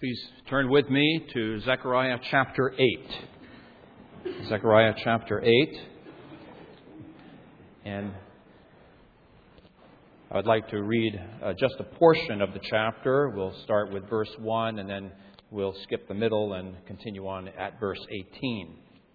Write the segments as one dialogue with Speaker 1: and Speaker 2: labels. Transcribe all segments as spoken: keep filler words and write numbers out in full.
Speaker 1: Please turn with me to Zechariah chapter eight. Zechariah chapter eight. And I would like to read uh, just a portion of the chapter. We'll start with verse one and then we'll skip the middle and continue on at verse eighteen.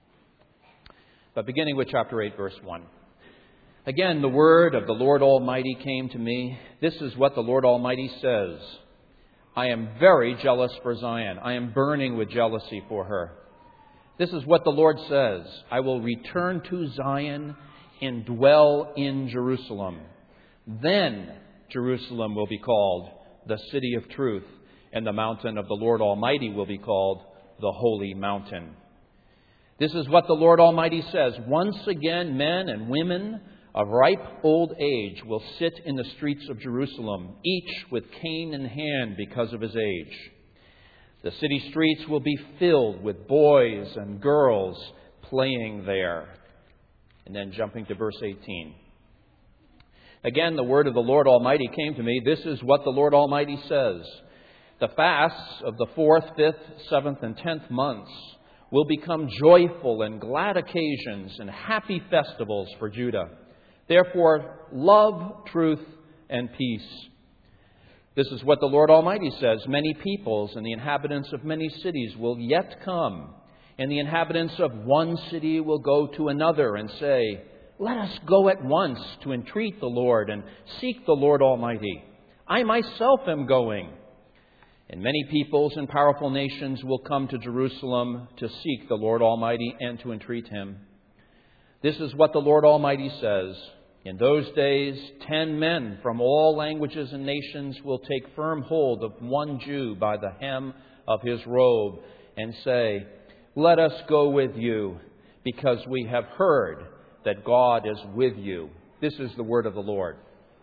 Speaker 1: But beginning with chapter eight, verse one. Again, the word of the Lord Almighty came to me. This is what the Lord Almighty says. I am very jealous for Zion. I am burning with jealousy for her. This is what the Lord says. I will return to Zion and dwell in Jerusalem. Then Jerusalem will be called the city of truth, and the mountain of the Lord Almighty will be called the holy mountain. This is what the Lord Almighty says. Once again, men and women of ripe old age will sit in the streets of Jerusalem, each with cane in hand because of his age. The city streets will be filled with boys and girls playing there. And then jumping to verse eighteen. Again, the word of the Lord Almighty came to me. This is what the Lord Almighty says. The fasts of the fourth, fifth, seventh, and tenth months will become joyful and glad occasions and happy festivals for Judah. Therefore, love, truth, and peace. This is what the Lord Almighty says. Many peoples and the inhabitants of many cities will yet come, and the inhabitants of one city will go to another and say, let us go at once to entreat the Lord and seek the Lord Almighty. I myself am going. And many peoples and powerful nations will come to Jerusalem to seek the Lord Almighty and to entreat Him. This is what the Lord Almighty says. In those days, ten men from all languages and nations will take firm hold of one Jew by the hem of his robe and say, let us go with you, because we have heard that God is with you. This is the word of the Lord.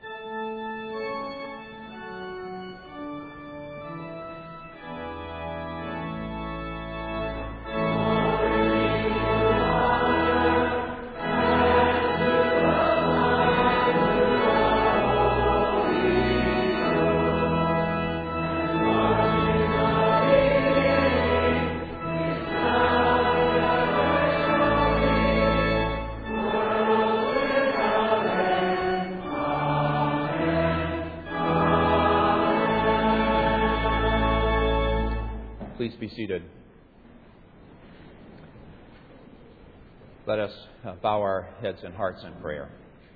Speaker 1: Please be seated. Let us bow our heads and hearts in prayer.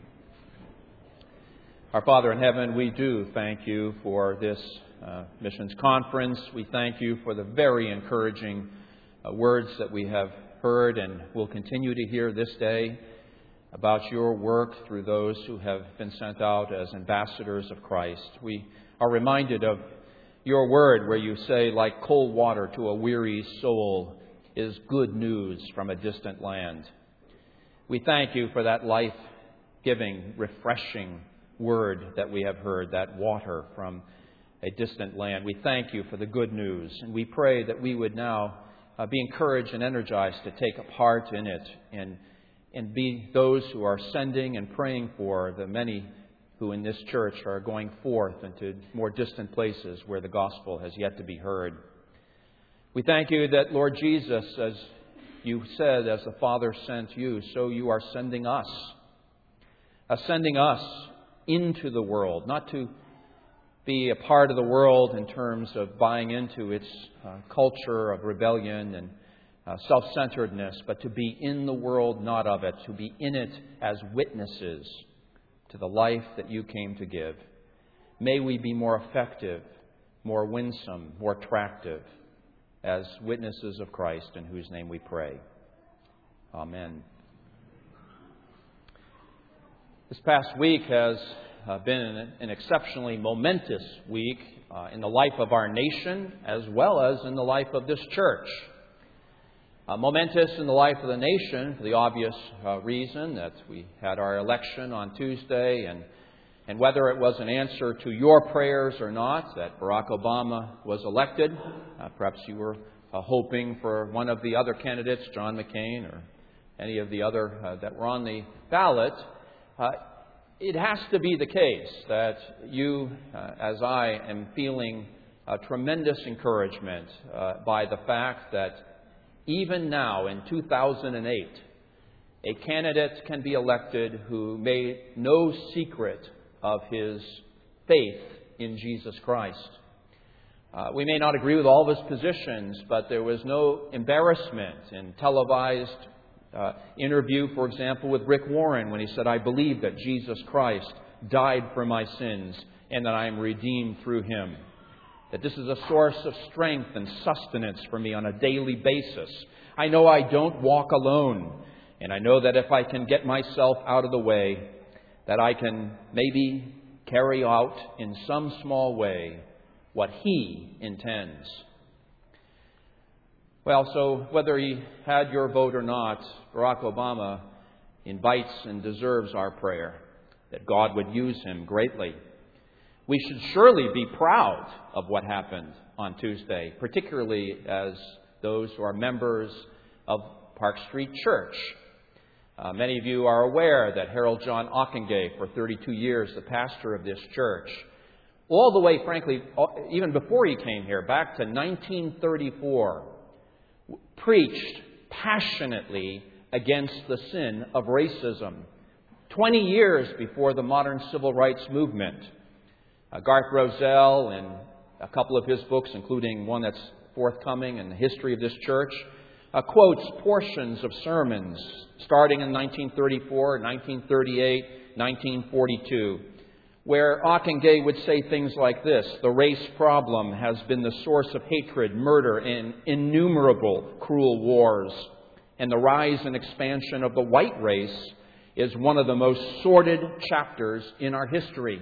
Speaker 1: Our Father in heaven, we do thank you for this uh, missions conference. We thank you for the very encouraging uh, words that we have heard and will continue to hear this day about your work through those who have been sent out as ambassadors of Christ. We are reminded of your word where you say, like cold water to a weary soul is good news from a distant land. We thank you for that life-giving, refreshing word that we have heard, that water from a distant land. We thank you for the good news, and we pray that we would now uh, be encouraged and energized to take a part in it and, and be those who are sending and praying for the many who in this church are going forth into more distant places where the gospel has yet to be heard. We thank you that, Lord Jesus, as you said, as the Father sent you, so you are sending us. Uh, sending us into the world, not to be a part of the world in terms of buying into its uh, culture of rebellion and uh, self-centeredness, but to be in the world, not of it, to be in it as witnesses to the life that you came to give. May we be more effective, more winsome, more attractive as witnesses of Christ, in whose name we pray. Amen. This past week has uh, been an, an exceptionally momentous week uh, in the life of our nation as well as in the life of this church. Uh, momentous in the life of the nation for the obvious uh, reason that we had our election on Tuesday, and and whether it was an answer to your prayers or not, that Barack Obama was elected. Uh, perhaps you were uh, hoping for one of the other candidates, John McCain or any of the other uh, that were on the ballot. Uh, it has to be the case that you, uh, as I, am feeling a tremendous encouragement uh, by the fact that even now in two thousand eight, a candidate can be elected who made no secret of his faith in Jesus Christ. Uh, we may not agree with all of his positions, but there was no embarrassment in televised uh, interview, for example, with Rick Warren when he said, "I believe that Jesus Christ died for my sins and that I am redeemed through Him. That this is a source of strength and sustenance for me on a daily basis. I know I don't walk alone, and I know that if I can get myself out of the way, that I can maybe carry out in some small way what He intends." Well, so whether he had your vote or not, Barack Obama invites and deserves our prayer that God would use him greatly. We should surely be proud of what happened on Tuesday, particularly as those who are members of Park Street Church. Uh, many of you are aware that Harold John Ockenga, for thirty-two years, the pastor of this church, all the way, frankly, even before he came here, back to nineteen thirty-four, preached passionately against the sin of racism. twenty years before the modern civil rights movement. Uh, Garth Roselle, in a couple of his books, including one that's forthcoming in the history of this church, uh, quotes portions of sermons starting in nineteen thirty-four, nineteen thirty-eight, nineteen forty-two, where Ockenga would say things like this: "The race problem has been the source of hatred, murder, and innumerable cruel wars. And the rise and expansion of the white race is one of the most sordid chapters in our history."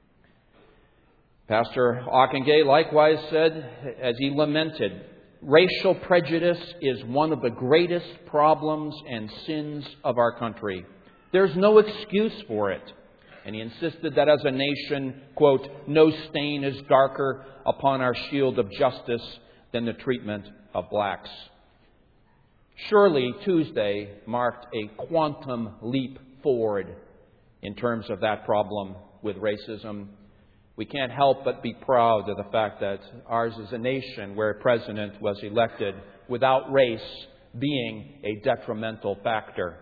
Speaker 1: Pastor Ockenga likewise said, as he lamented, "Racial prejudice is one of the greatest problems and sins of our country. There's no excuse for it." And he insisted that as a nation, quote, "no stain is darker upon our shield of justice than the treatment of blacks." Surely Tuesday marked a quantum leap forward in terms of that problem with racism. We can't help but be proud of the fact that ours is a nation where a president was elected without race being a detrimental factor.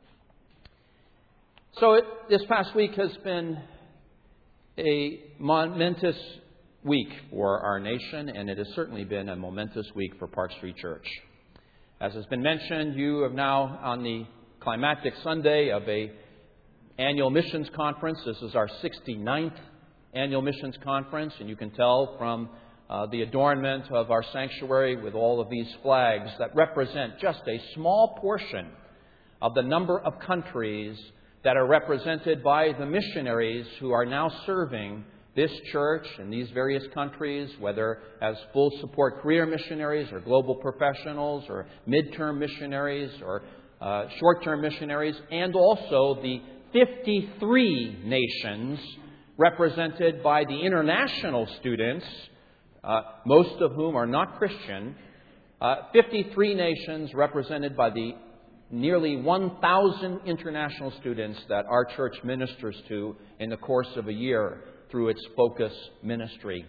Speaker 1: So it, this past week has been a momentous week for our nation, and it has certainly been a momentous week for Park Street Church. As has been mentioned, you are now on the climactic Sunday of a annual missions conference. This is our sixty-ninth annual missions conference, and you can tell from uh, the adornment of our sanctuary with all of these flags that represent just a small portion of the number of countries that are represented by the missionaries who are now serving this church in these various countries, whether as full support career missionaries or global professionals or midterm missionaries or uh, short-term missionaries, and also the fifty-three nations represented by the international students, uh, most of whom are not Christian, uh, fifty-three nations represented by the nearly one thousand international students that our church ministers to in the course of a year through its Focus ministry.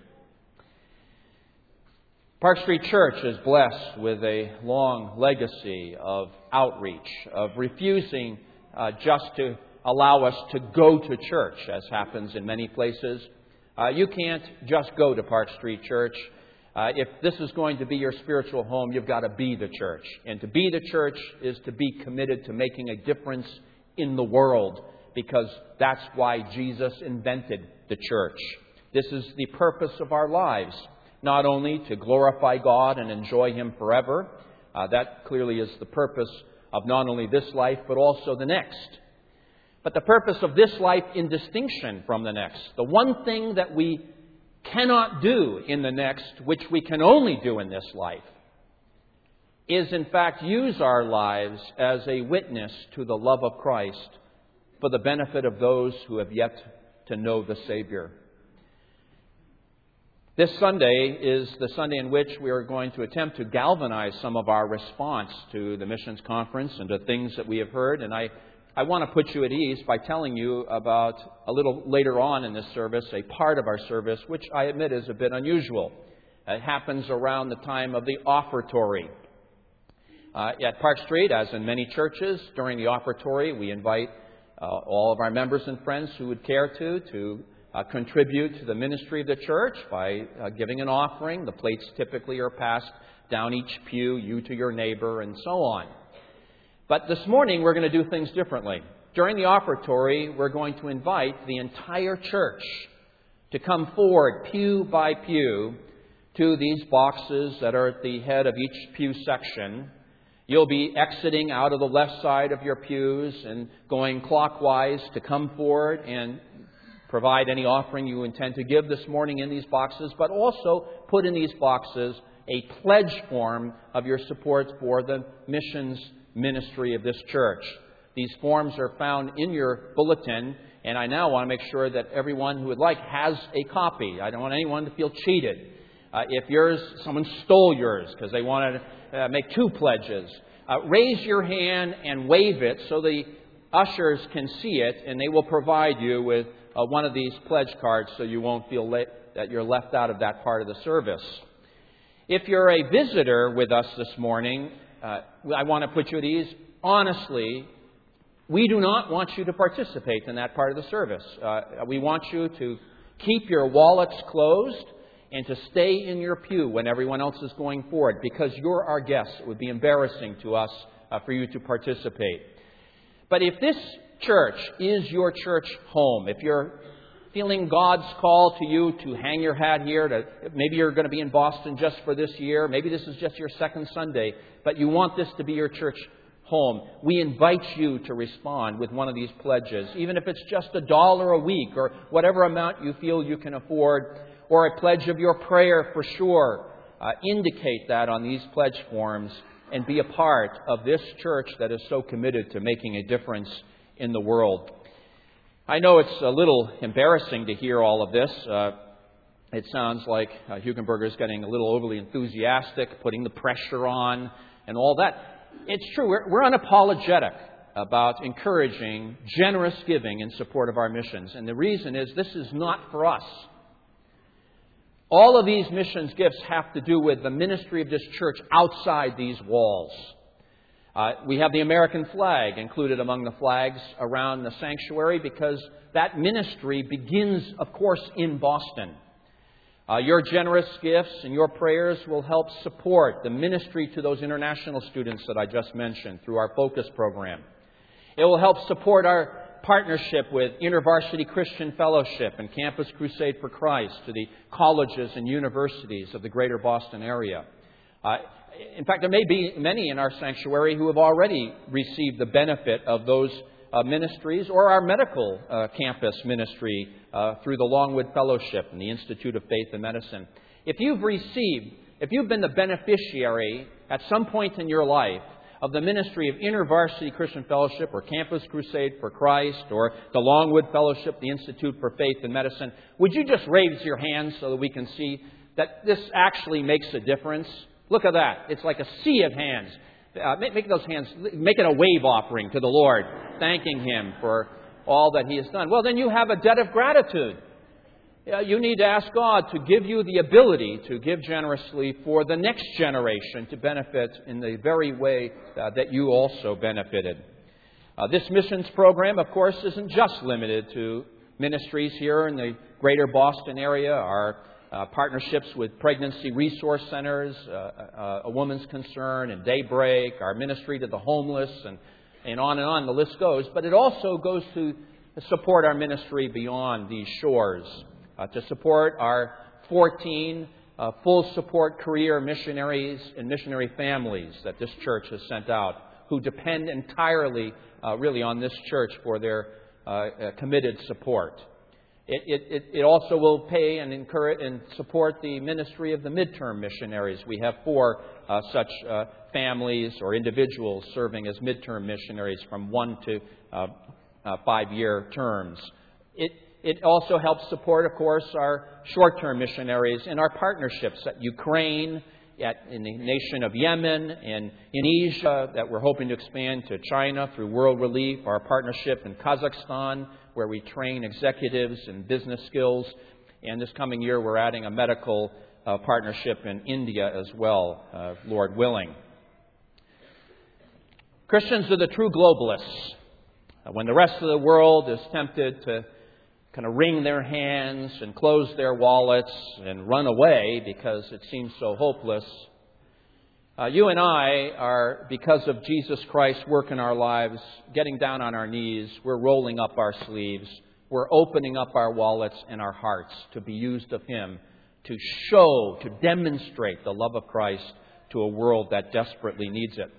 Speaker 1: Park Street Church is blessed with a long legacy of outreach, of refusing uh, just to allow us to go to church, as happens in many places. Uh, you can't just go to Park Street Church. Uh, if this is going to be your spiritual home, you've got to be the church. And to be the church is to be committed to making a difference in the world, because that's why Jesus invented the church. This is the purpose of our lives, not only to glorify God and enjoy Him forever. Uh, that clearly is the purpose of not only this life, but also the next. But the purpose of this life in distinction from the next. The one thing that we cannot do in the next, which we can only do in this life, is in fact use our lives as a witness to the love of Christ for the benefit of those who have yet to know the Savior. This Sunday is the Sunday in which we are going to attempt to galvanize some of our response to the missions conference and to things that we have heard. And I, I want to put you at ease by telling you about, a little later on in this service, a part of our service which I admit is a bit unusual. It happens around the time of the offertory. Uh, at Park Street, as in many churches, during the offertory, we invite uh, all of our members and friends who would care to to uh, contribute to the ministry of the church by uh, giving an offering. The plates typically are passed down each pew, you to your neighbor, and so on. But this morning, we're going to do things differently. During the offertory, we're going to invite the entire church to come forward, pew by pew, to these boxes that are at the head of each pew section. You'll be exiting out of the left side of your pews and going clockwise to come forward and provide any offering you intend to give this morning in these boxes, but also put in these boxes a pledge form of your support for the missions ministry of this church. These forms are found in your bulletin, and I now want to make sure that everyone who would like has a copy. I don't want anyone to feel cheated. Uh, if yours, someone stole yours because they wanted to uh, make two pledges, uh, raise your hand and wave it so the ushers can see it, and they will provide you with uh, one of these pledge cards so you won't feel le- that you're left out of that part of the service. If you're a visitor with us this morning, uh, I want to put you at ease. Honestly, we do not want you to participate in that part of the service. Uh, we want you to keep your wallets closed and to stay in your pew when everyone else is going forward, because you're our guests. It would be embarrassing to us uh, for you to participate. But if this church is your church home, if you're feeling God's call to you to hang your hat here, to maybe you're going to be in Boston just for this year, maybe this is just your second Sunday, but you want this to be your church home, we invite you to respond with one of these pledges, even if it's just a dollar a week or whatever amount you feel you can afford, or a pledge of your prayer for sure. Uh, indicate that on these pledge forms and be a part of this church that is so committed to making a difference in the world. I know it's a little embarrassing to hear all of this. Uh, it sounds like uh, Hugenberger is getting a little overly enthusiastic, putting the pressure on and all that. It's true. We're, we're unapologetic about encouraging generous giving in support of our missions. And the reason is this is not for us. All of these missions gifts have to do with the ministry of this church outside these walls. Uh, we have the American flag included among the flags around the sanctuary because that ministry begins, of course, in Boston. Uh, your generous gifts and your prayers will help support the ministry to those international students that I just mentioned through our Focus program. It will help support our partnership with InterVarsity Christian Fellowship and Campus Crusade for Christ to the colleges and universities of the greater Boston area. Uh, in fact, there may be many in our sanctuary who have already received the benefit of those uh, ministries, or our medical uh, campus ministry uh, through the Longwood Fellowship and the Institute of Faith and Medicine. If you've received, if you've been the beneficiary at some point in your life of the ministry of InterVarsity Christian Fellowship or Campus Crusade for Christ or the Longwood Fellowship, the Institute for Faith and Medicine, would you just raise your hands so that we can see that this actually makes a difference? Look at that. It's like a sea of hands. Uh, make, make those hands, make it a wave offering to the Lord, thanking Him for all that He has done. Well, then you have a debt of gratitude. Uh, you need to ask God to give you the ability to give generously for the next generation to benefit in the very way uh, that you also benefited. Uh, this missions program, of course, isn't just limited to ministries here in the greater Boston area. Our uh, partnerships with pregnancy resource centers, uh, uh, A Woman's Concern and Daybreak, our ministry to the homeless, and, and on and on the list goes. But it also goes to support our ministry beyond these shores. Uh, to support our fourteen uh, full support career missionaries and missionary families that this church has sent out, who depend entirely uh, really on this church for their uh, uh, committed support. It, it, it also will pay and encourage and support the ministry of the midterm missionaries. We have four uh, such uh, families or individuals serving as midterm missionaries from one to uh, uh, five-year terms. It It also helps support, of course, our short-term missionaries and our partnerships at Ukraine, at, in the nation of Yemen, and in Asia that we're hoping to expand to China through World Relief, our partnership in Kazakhstan, where we train executives in business skills. And this coming year, we're adding a medical uh, partnership in India as well, uh, Lord willing. Christians are the true globalists. Uh, when the rest of the world is tempted to kind of wring their hands and close their wallets and run away because it seems so hopeless, uh, you and I are, because of Jesus Christ's work in our lives, getting down on our knees. We're rolling up our sleeves. We're opening up our wallets and our hearts to be used of Him, to show, to demonstrate the love of Christ to a world that desperately needs it.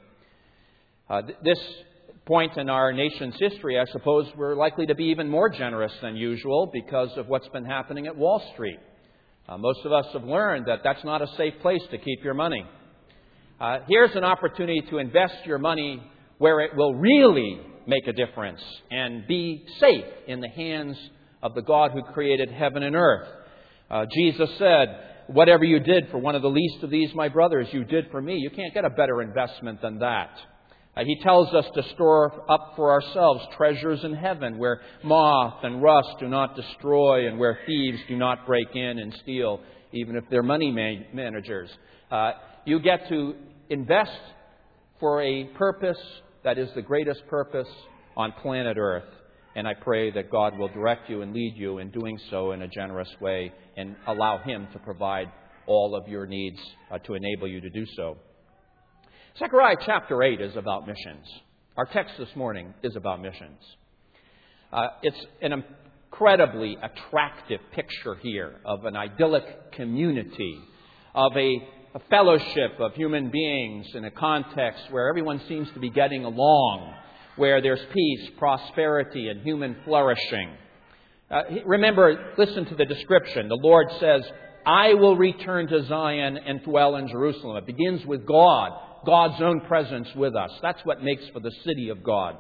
Speaker 1: Uh, th- this point in our nation's history, I suppose we're likely to be even more generous than usual because of what's been happening at Wall Street. Uh, most of us have learned that that's not a safe place to keep your money. Uh, here's an opportunity to invest your money where it will really make a difference and be safe in the hands of the God who created heaven and earth. Uh, Jesus said, "Whatever you did for one of the least of these, my brothers, you did for me." You can't get a better investment than that. Uh, he tells us to store up for ourselves treasures in heaven where moth and rust do not destroy and where thieves do not break in and steal, even if they're money man- managers. Uh, you get to invest for a purpose that is the greatest purpose on planet Earth. And I pray that God will direct you and lead you in doing so in a generous way and allow Him to provide all of your needs uh, to enable you to do so. Zechariah chapter eight is about missions. Our text this morning is about missions. Uh, it's an incredibly attractive picture here of an idyllic community, of a, a fellowship of human beings in a context where everyone seems to be getting along, where there's peace, prosperity, and human flourishing. Uh, remember, listen to the description. The Lord says, "I will return to Zion and dwell in Jerusalem." It begins with God. God's own presence with us. That's what makes for the city of God.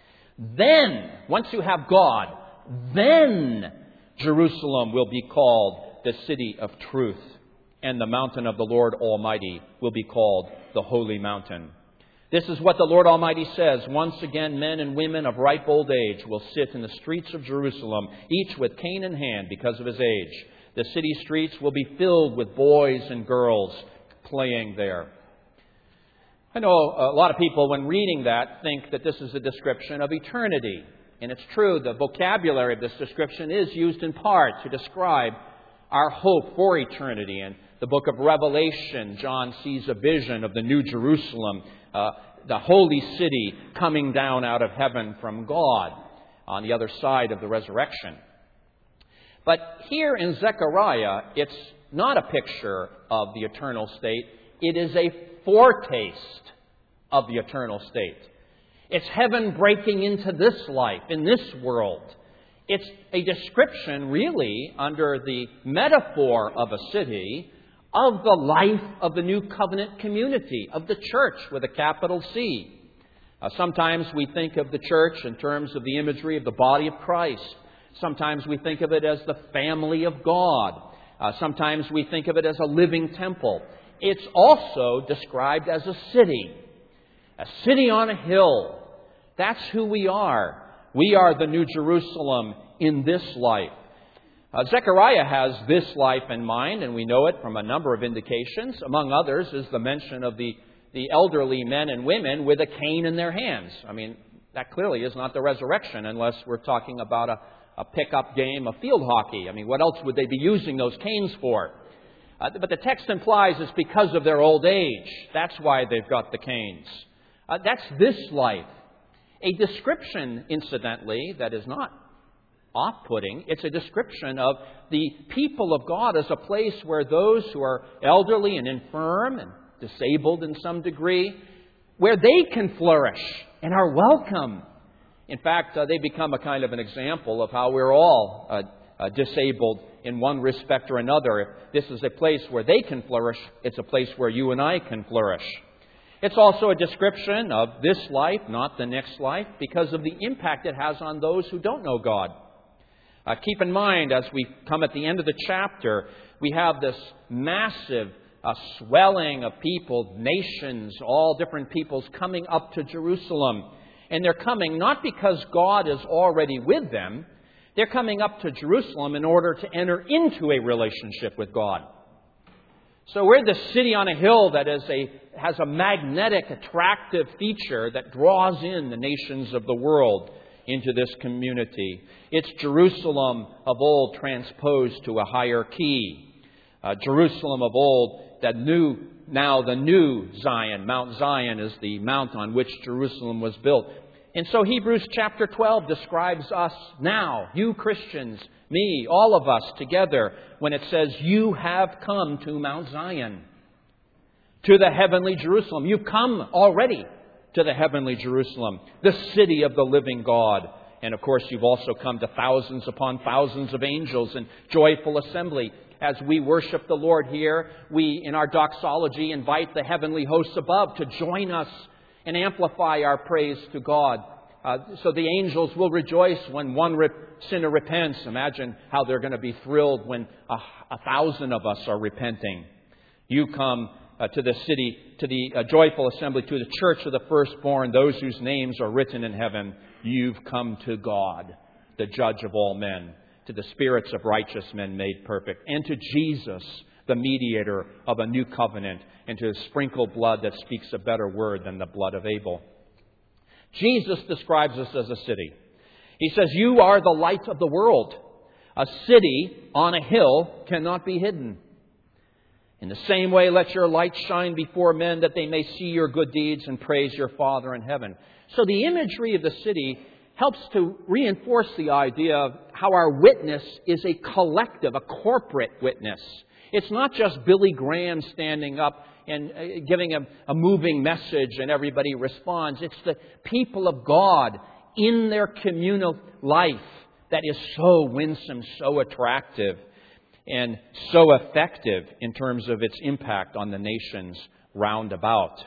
Speaker 1: Then, once you have God, then Jerusalem will be called the city of truth, and the mountain of the Lord Almighty will be called the holy mountain. This is what the Lord Almighty says. "Once again, men and women of ripe old age will sit in the streets of Jerusalem, each with cane in hand because of his age. The city streets will be filled with boys and girls playing there." I know a lot of people, when reading that, think that this is a description of eternity. And it's true, the vocabulary of this description is used in part to describe our hope for eternity. In the book of Revelation, John sees a vision of the New Jerusalem, uh, the holy city coming down out of heaven from God on the other side of the resurrection. But here in Zechariah, it's not a picture of the eternal state. It is a foretaste of the eternal state. It's heaven breaking into this life, in this world. It's a description, really, under the metaphor of a city, of the life of the new covenant community, of the church with a capital C. Uh, sometimes we think of the church in terms of the imagery of the body of Christ. Sometimes we think of it as the family of God. Uh, sometimes we think of it as a living temple. It's also described as a city, a city on a hill. That's who we are. We are the New Jerusalem in this life. Uh, Zechariah has this life in mind, and we know it from a number of indications. Among others is the mention of the, the elderly men and women with a cane in their hands. I mean, that clearly is not the resurrection unless we're talking about a, a pickup game of field hockey. I mean, what else would they be using those canes for? Uh, but the text implies it's because of their old age. That's why they've got the canes. Uh, that's this life. A description, incidentally, that is not off-putting. It's a description of the people of God as a place where those who are elderly and infirm and disabled in some degree, where they can flourish and are welcome. In fact, uh, they become a kind of an example of how we're all uh, uh, disabled in one respect or another. If this is a place where they can flourish, it's a place where you and I can flourish. It's also a description of this life, not the next life, because of the impact it has on those who don't know God. Uh, keep in mind, as we come at the end of the chapter, we have this massive uh, swelling of people, nations, all different peoples coming up to Jerusalem. And they're coming not because God is already with them. They're coming up to Jerusalem in order to enter into a relationship with God. So we're the city on a hill that is a, has a magnetic, attractive feature that draws in the nations of the world into this community. It's Jerusalem of old transposed to a higher key. Uh, Jerusalem of old, that new, now the new Zion. Mount Zion is the mount on which Jerusalem was built. And so Hebrews chapter twelve describes us now, you Christians, me, all of us together, when it says, you have come to Mount Zion, to the heavenly Jerusalem. You've come already to the heavenly Jerusalem, the city of the living God. And of course, you've also come to thousands upon thousands of angels in joyful assembly. As we worship the Lord here, we, in our doxology, invite the heavenly hosts above to join us and amplify our praise to God. Uh, so the angels will rejoice when one re- sinner repents. Imagine how they're going to be thrilled when a, a thousand of us are repenting. You come uh, to the city, to the uh, joyful assembly, to the church of the firstborn, those whose names are written in heaven. You've come to God, the judge of all men, to the spirits of righteous men made perfect, and to Jesus, the mediator of a new covenant, and to His sprinkled blood that speaks a better word than the blood of Abel. Jesus describes us as a city. He says, you are the light of the world. A city on a hill cannot be hidden. In the same way, let your light shine before men that they may see your good deeds and praise your Father in heaven. So the imagery of the city helps to reinforce the idea of how our witness is a collective, a corporate witness. It's not just Billy Graham standing up and giving a, a moving message and everybody responds. It's the people of God in their communal life that is so winsome, so attractive, and so effective in terms of its impact on the nations round about.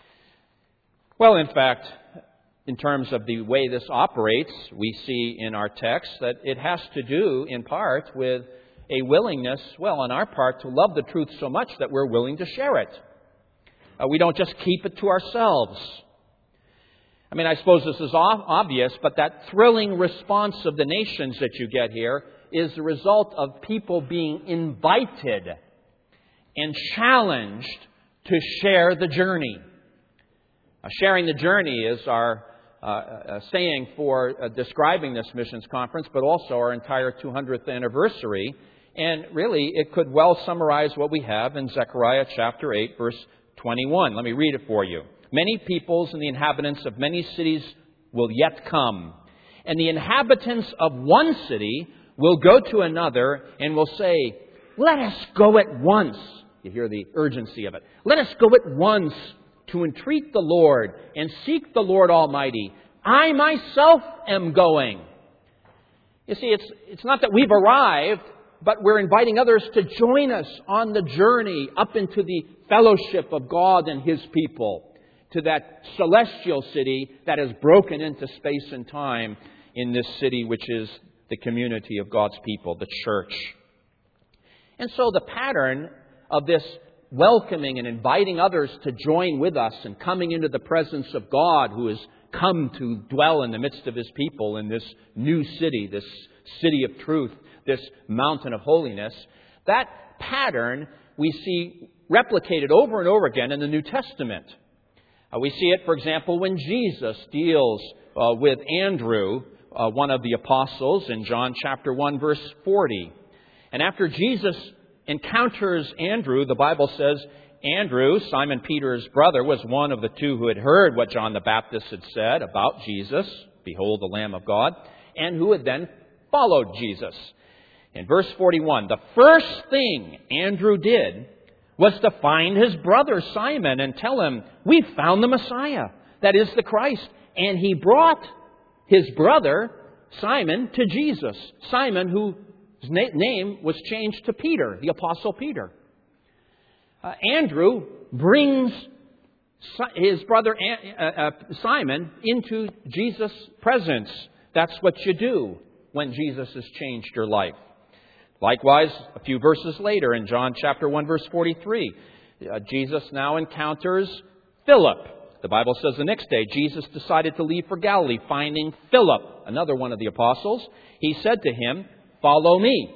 Speaker 1: Well, in fact, in terms of the way this operates, we see in our text that it has to do, in part, with a willingness, well, on our part, to love the truth so much that we're willing to share it. Uh, we don't just keep it to ourselves. I mean, I suppose this is obvious, but that thrilling response of the nations that you get here is the result of people being invited and challenged to share the journey. Uh, sharing the journey is our uh, uh, saying for uh, describing this missions conference, but also our entire two hundredth anniversary. And really, it could well summarize what we have in Zechariah chapter eight, verse twenty-one. Let me read it for you. Many peoples and the inhabitants of many cities will yet come, and the inhabitants of one city will go to another and will say, let us go at once. You hear the urgency of it. Let us go at once to entreat the Lord and seek the Lord Almighty. I myself am going. You see, it's, it's not that we've arrived, but we're inviting others to join us on the journey up into the fellowship of God and His people, to that celestial city that has broken into space and time in this city, which is the community of God's people, the church. And so the pattern of this welcoming and inviting others to join with us and coming into the presence of God, who has come to dwell in the midst of His people in this new city, this city of truth, this mountain of holiness, that pattern we see replicated over and over again in the New Testament. Uh, we see it, for example, when Jesus deals uh, with Andrew, uh, one of the apostles, in John chapter one, verse forty. And after Jesus encounters Andrew, the Bible says, Andrew, Simon Peter's brother, was one of the two who had heard what John the Baptist had said about Jesus, behold the Lamb of God, and who had then followed Jesus. In verse forty-one, the first thing Andrew did was to find his brother Simon and tell him, we found the Messiah, that is the Christ. And he brought his brother Simon to Jesus. Simon, whose name was changed to Peter, the Apostle Peter. Uh, Andrew brings his brother uh, uh, Simon into Jesus' presence. That's what you do when Jesus has changed your life. Likewise, a few verses later in John chapter one, verse forty-three, uh, Jesus now encounters Philip, the Bible says the next day, Jesus decided to leave for Galilee, finding Philip, another one of the apostles. He said to him, "Follow me."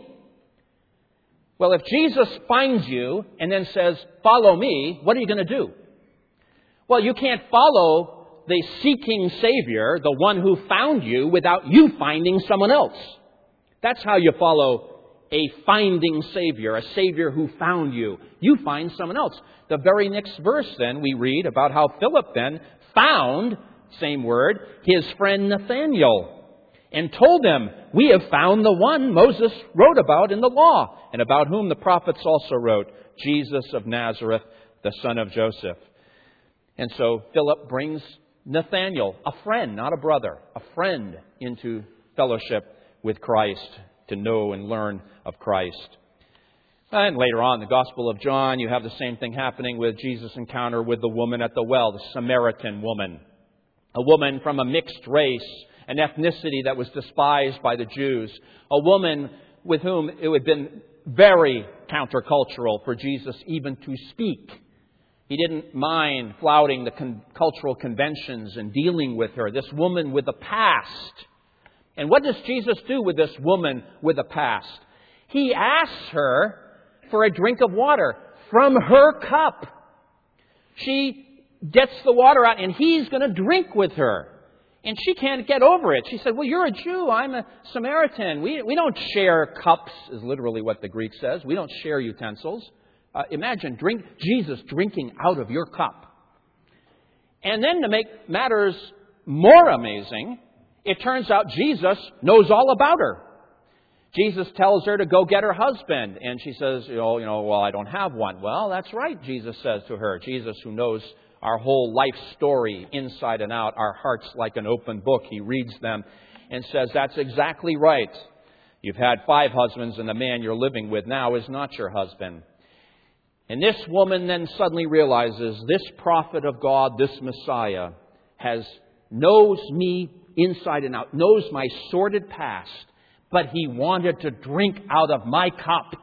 Speaker 1: Well, if Jesus finds you and then says, "Follow me," what are you going to do? Well, you can't follow the seeking Savior, the one who found you, without you finding someone else. That's how you follow a finding Savior, a Savior who found you. You find someone else. The very next verse then we read about how Philip then found, same word, his friend Nathanael, and told him, "We have found the one Moses wrote about in the law, and about whom the prophets also wrote, Jesus of Nazareth, the son of Joseph." And so Philip brings Nathanael, a friend, not a brother, a friend, into fellowship with Christ, to know and learn of Christ. And later on, in the Gospel of John, you have the same thing happening with Jesus' encounter with the woman at the well, the Samaritan woman. A woman from a mixed race, an ethnicity that was despised by the Jews. A woman with whom it would have been very countercultural for Jesus even to speak. He didn't mind flouting the con- cultural conventions and dealing with her. This woman with a past. And what does Jesus do with this woman with a past? He asks her for a drink of water from her cup. She gets the water out and he's going to drink with her. And she can't get over it. She said, "Well, you're a Jew. I'm a Samaritan. We, we don't share cups," is literally what the Greek says. We don't share utensils. Uh, imagine drink Jesus drinking out of your cup. And then to make matters more amazing, it turns out Jesus knows all about her. Jesus tells her to go get her husband. And she says, you know, you know, well, I don't have one. Well, that's right, Jesus says to her. Jesus, who knows our whole life story inside and out, our hearts like an open book. He reads them and says, "That's exactly right. You've had five husbands, and the man you're living with now is not your husband." And this woman then suddenly realizes this prophet of God, this Messiah, has knows me inside and out, knows my sordid past, but he wanted to drink out of my cup.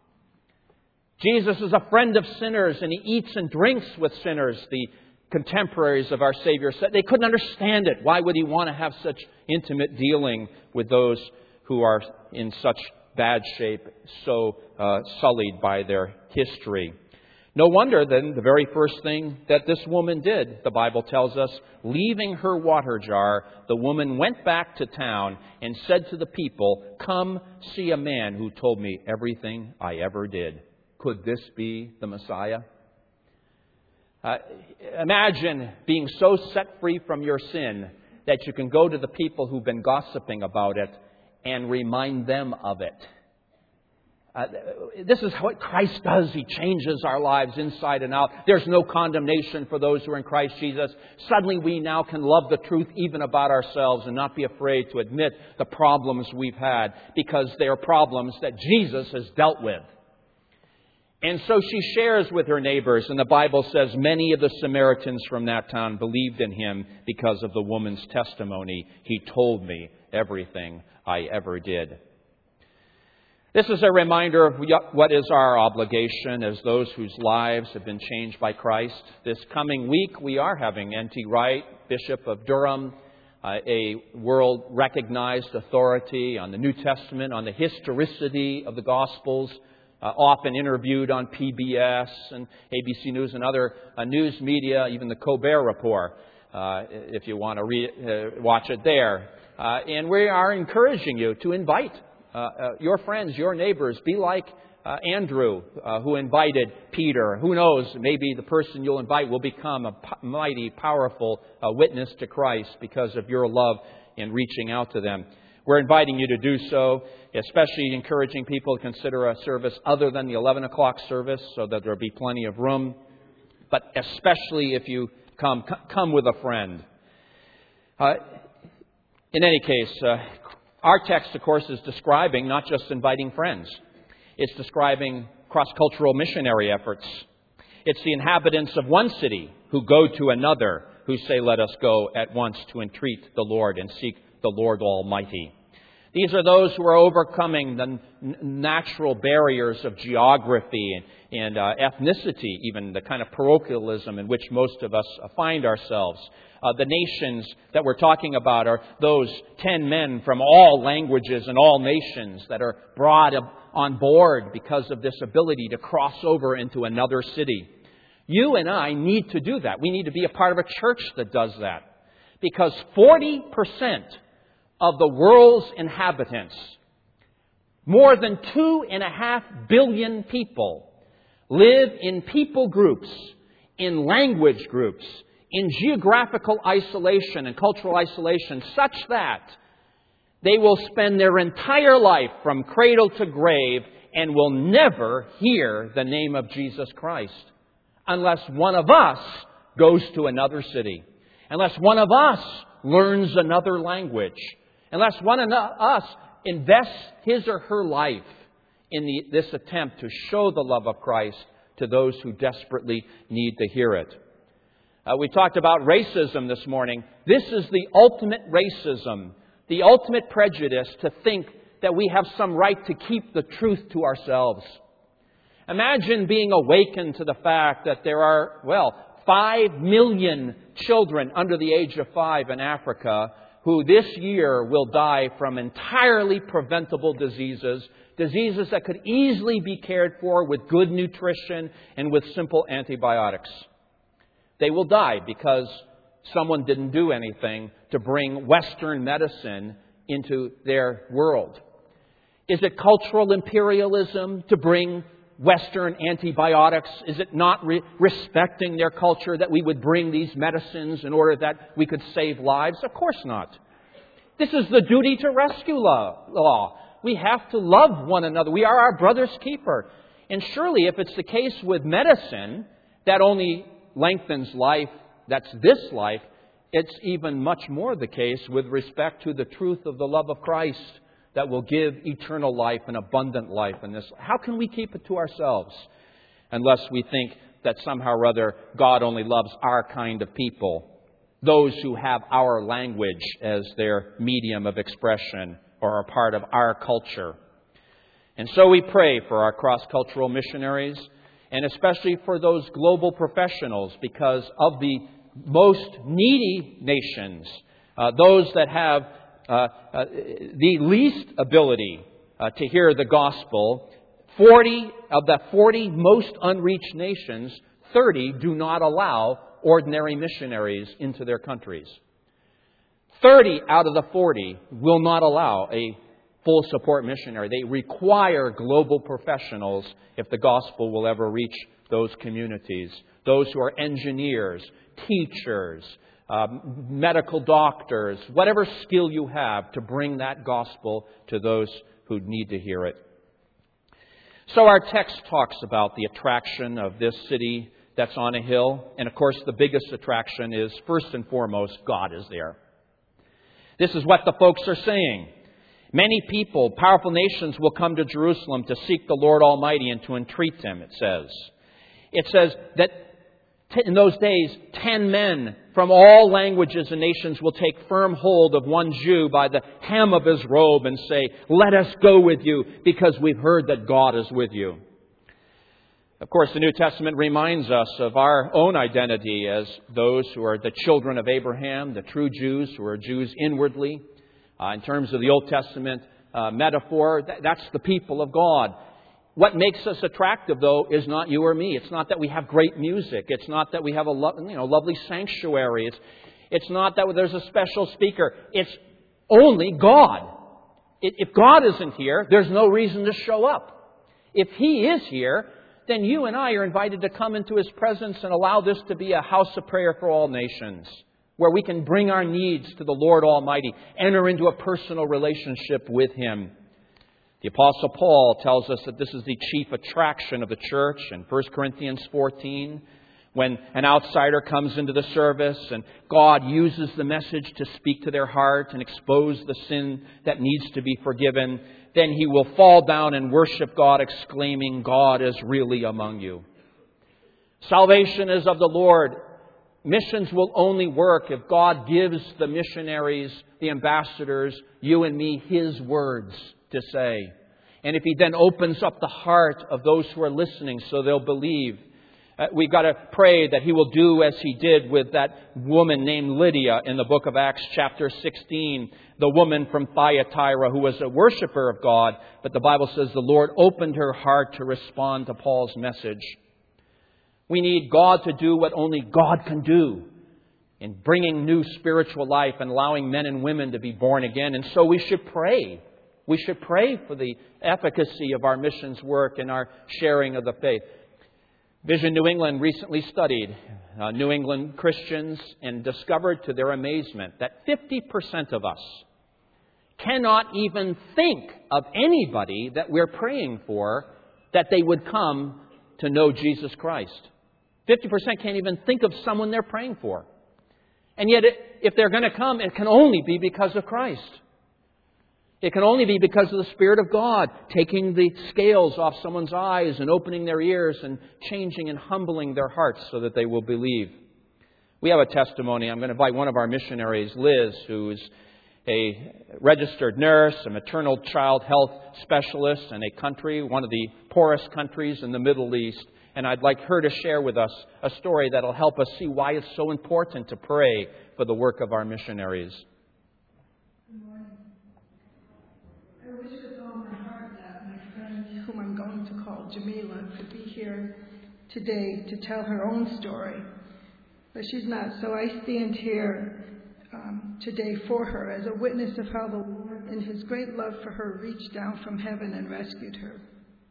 Speaker 1: Jesus is a friend of sinners, and he eats and drinks with sinners. The contemporaries of our Savior said they couldn't understand it. Why would he want to have such intimate dealing with those who are in such bad shape, so uh, sullied by their history? No wonder then the very first thing that this woman did, the Bible tells us, leaving her water jar, the woman went back to town and said to the people, "Come see a man who told me everything I ever did." Could this be the Messiah? Uh, imagine being so set free from your sin that you can go to the people who've been gossiping about it and remind them of it. Uh, this is what Christ does. He changes our lives inside and out. There's no condemnation for those who are in Christ Jesus. Suddenly we now can love the truth even about ourselves and not be afraid to admit the problems we've had, because they are problems that Jesus has dealt with. And so she shares with her neighbors, and the Bible says many of the Samaritans from that town believed in him because of the woman's testimony. "He told me everything I ever did." This is a reminder of what is our obligation as those whose lives have been changed by Christ. This coming week, we are having N T Wright, Bishop of Durham, uh, a world-recognized authority on the New Testament, on the historicity of the Gospels, uh, often interviewed on P B S and A B C News and other uh, news media, even the Colbert Report, uh, if you want to read, uh, watch it there. Uh, and we are encouraging you to invite Uh, uh, your friends, your neighbors. Be like uh, Andrew, uh, who invited Peter. Who knows, maybe the person you'll invite will become a p- mighty, powerful uh, witness to Christ because of your love in reaching out to them. We're inviting you to do so, especially encouraging people to consider a service other than the eleven o'clock service so that there'll be plenty of room. But especially if you come, c- come with a friend. Uh, in any case, uh, our text, of course, is describing not just inviting friends. It's describing cross-cultural missionary efforts. It's the inhabitants of one city who go to another, who say, "Let us go at once to entreat the Lord and seek the Lord Almighty." These are those who are overcoming the n- natural barriers of geography and, and uh, ethnicity, even the kind of parochialism in which most of us uh, find ourselves. Uh, the nations that we're talking about are those ten men from all languages and all nations that are brought on board because of this ability to cross over into another city. You and I need to do that. We need to be a part of a church that does that. Because forty percent of the world's inhabitants, more than two and a half billion people, live in people groups, in language groups, in geographical isolation and cultural isolation, such that they will spend their entire life from cradle to grave and will never hear the name of Jesus Christ unless one of us goes to another city, unless one of us learns another language, unless one of us invests his or her life in the, this attempt to show the love of Christ to those who desperately need to hear it. Uh, we talked about racism this morning. This is the ultimate racism, the ultimate prejudice to think that we have some right to keep the truth to ourselves. Imagine being awakened to the fact that there are, well, five million children under the age of five in Africa who this year will die from entirely preventable diseases, diseases that could easily be cared for with good nutrition and with simple antibiotics. They will die because someone didn't do anything to bring Western medicine into their world. Is it cultural imperialism to bring Western antibiotics? Is it not re- respecting their culture that we would bring these medicines in order that we could save lives? Of course not. This is the duty to rescue law. law. We have to love one another. We are our brother's keeper. And surely if it's the case with medicine that only lengthens life, that's this life, it's even much more the case with respect to the truth of the love of Christ that will give eternal life and abundant life in this. How can we keep it to ourselves unless we think that somehow or other God only loves our kind of people, those who have our language as their medium of expression or are part of our culture? And so we pray for our cross-cultural missionaries and especially for those global professionals, because of the most needy nations, uh, those that have Uh, uh, the least ability uh, to hear the gospel, forty of the forty most unreached nations, thirty do not allow ordinary missionaries into their countries. thirty out of the forty will not allow a full support missionary. They require global professionals if the gospel will ever reach those communities. Those who are engineers, teachers, Um, medical doctors, whatever skill you have to bring that gospel to those who need to hear it. So our text talks about the attraction of this city that's on a hill. And of course, the biggest attraction is, first and foremost, God is there. This is what the folks are saying. Many people, powerful nations, will come to Jerusalem to seek the Lord Almighty and to entreat Him, it says. It says that in those days, ten men from all languages and nations will take firm hold of one Jew by the hem of his robe and say, "Let us go with you, because we've heard that God is with you." Of course, the New Testament reminds us of our own identity as those who are the children of Abraham, the true Jews, who are Jews inwardly. Uh, in terms of the Old Testament uh, metaphor, th- that's the people of God. What makes us attractive, though, is not you or me. It's not that we have great music. It's not that we have a lo- you know, lovely sanctuary. It's, it's not that there's a special speaker. It's only God. It, if God isn't here, there's no reason to show up. If He is here, then you and I are invited to come into His presence and allow this to be a house of prayer for all nations, where we can bring our needs to the Lord Almighty, enter into a personal relationship with Him. The Apostle Paul tells us that this is the chief attraction of the church in First Corinthians fourteen. When an outsider comes into the service and God uses the message to speak to their heart and expose the sin that needs to be forgiven, then he will fall down and worship God, exclaiming, "God is really among you." Salvation is of the Lord. missions will only work if God gives the missionaries, the ambassadors, you and me, His words to say. And if He then opens up the heart of those who are listening so they'll believe. Uh, we've got to pray that He will do as He did with that woman named Lydia in the book of Acts chapter sixteen. The woman from Thyatira who was a worshiper of God. But the Bible says the Lord opened her heart to respond to Paul's message. We need God to do what only God can do in bringing new spiritual life and allowing men and women to be born again. And so we should pray. We should pray for the efficacy of our missions work and our sharing of the faith. Vision New England recently studied uh, New England Christians and discovered to their amazement that fifty percent of us cannot even think of anybody that we're praying for that they would come to know Jesus Christ. fifty percent can't even think of someone they're praying for. And yet, if they're going to come, it can only be because of Christ. It can only be because of the Spirit of God taking the scales off someone's eyes and opening their ears and changing and humbling their hearts so that they will believe. We have a testimony. I'm going to invite one of our missionaries, Liz, who's a registered nurse, a maternal child health specialist in a country, one of the poorest countries in the Middle East. And I'd like her to share with us a story that will help us see why it's so important to pray for the work of our missionaries.
Speaker 2: Good morning. I wish with all my heart that my friend, whom I'm going to call Jamila, could be here today to tell her own story. But she's not, so I stand here um, today for her as a witness of how the Lord, in His great love for her, reached down from heaven and rescued her.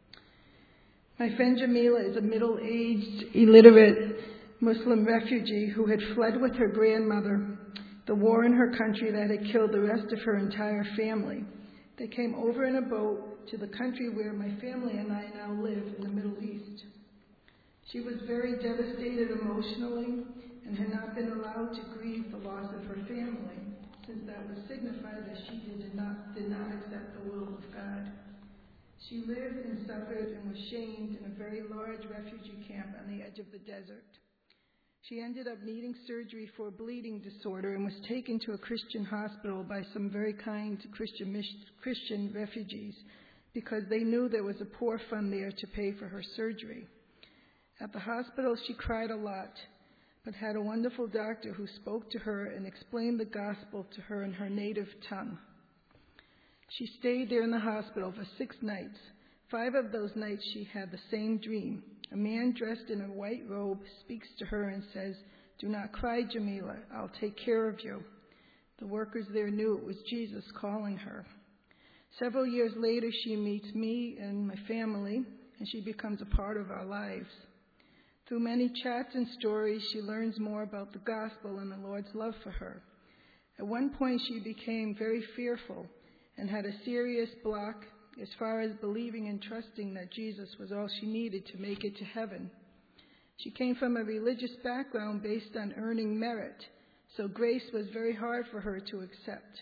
Speaker 2: My friend Jamila is a middle-aged, illiterate Muslim refugee who had fled with her grandmother, the war in her country that had killed the rest of her entire family. They came over in a boat to the country where my family and I now live in the Middle East. She was very devastated emotionally and had not been allowed to grieve the loss of her family, since that would signify that she did not, did not accept the will of God. She lived and suffered and was shamed in a very large refugee camp on the edge of the desert. She ended up needing surgery for a bleeding disorder and was taken to a Christian hospital by some very kind Christian, Christian refugees because they knew there was a poor fund there to pay for her surgery. At the hospital, she cried a lot, but had a wonderful doctor who spoke to her and explained the gospel to her in her native tongue. She stayed there in the hospital for six nights. Five of those nights she had the same dream. A man dressed in a white robe speaks to her and says, "Do not cry, Jamila. I'll take care of you." The workers there knew it was Jesus calling her. Several years later, she meets me and my family, and she becomes a part of our lives. Through many chats and stories, she learns more about the gospel and the Lord's love for her. At one point, she became very fearful and had a serious block as far as believing and trusting that Jesus was all she needed to make it to heaven. She came from a religious background based on earning merit, so grace was very hard for her to accept.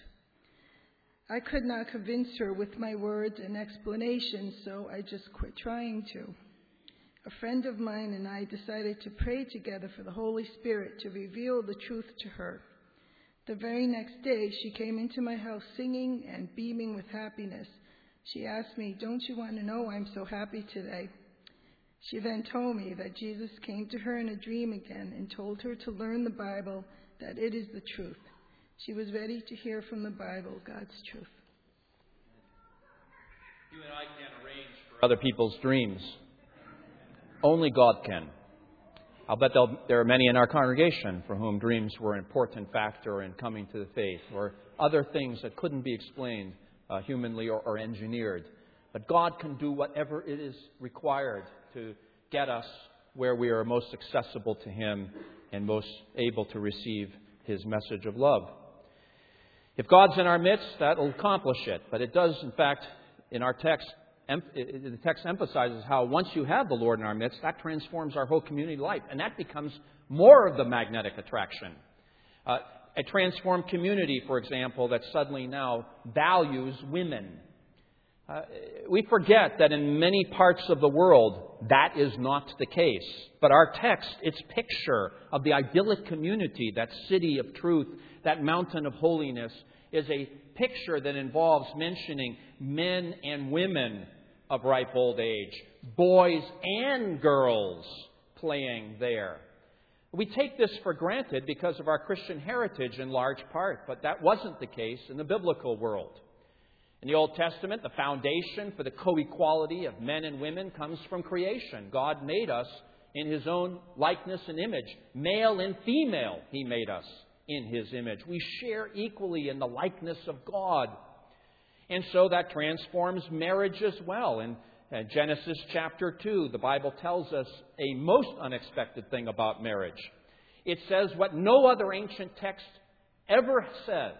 Speaker 2: I could not convince her with my words and explanations, so I just quit trying to. A friend of mine and I decided to pray together for the Holy Spirit to reveal the truth to her. The very next day, she came into my house singing and beaming with happiness. She asked me, "Don't you want to know I'm so happy today?" She then told me that Jesus came to her in a dream again and told her to learn the Bible, that it is the truth. She was ready to hear from the Bible, God's truth.
Speaker 1: You and I can't arrange for other people's dreams. Only God can. I'll bet there are many in our congregation for whom dreams were an important factor in coming to the faith, or other things that couldn't be explained uh, humanly or, or engineered. But God can do whatever it is required to get us where we are most accessible to Him and most able to receive His message of love. If God's in our midst, that will accomplish it. But it does, in fact, in our text, the text emphasizes how once you have the Lord in our midst, that transforms our whole community life. And that becomes more of the magnetic attraction. Uh, a transformed community, for example, that suddenly now values women. Uh, we forget that in many parts of the world, that is not the case. But our text, its picture of the idyllic community, that city of truth, that mountain of holiness, is a picture that involves mentioning men and women of ripe old age, boys and girls playing there. We take this for granted because of our Christian heritage in large part, but that wasn't the case in the biblical world. In the Old Testament, the foundation for the co-equality of men and women comes from creation. God made us in His own likeness and image. Male and female, He made us in His image. We share equally in the likeness of God. And so that transforms marriage as well. In Genesis chapter two, the Bible tells us a most unexpected thing about marriage. It says what no other ancient text ever says.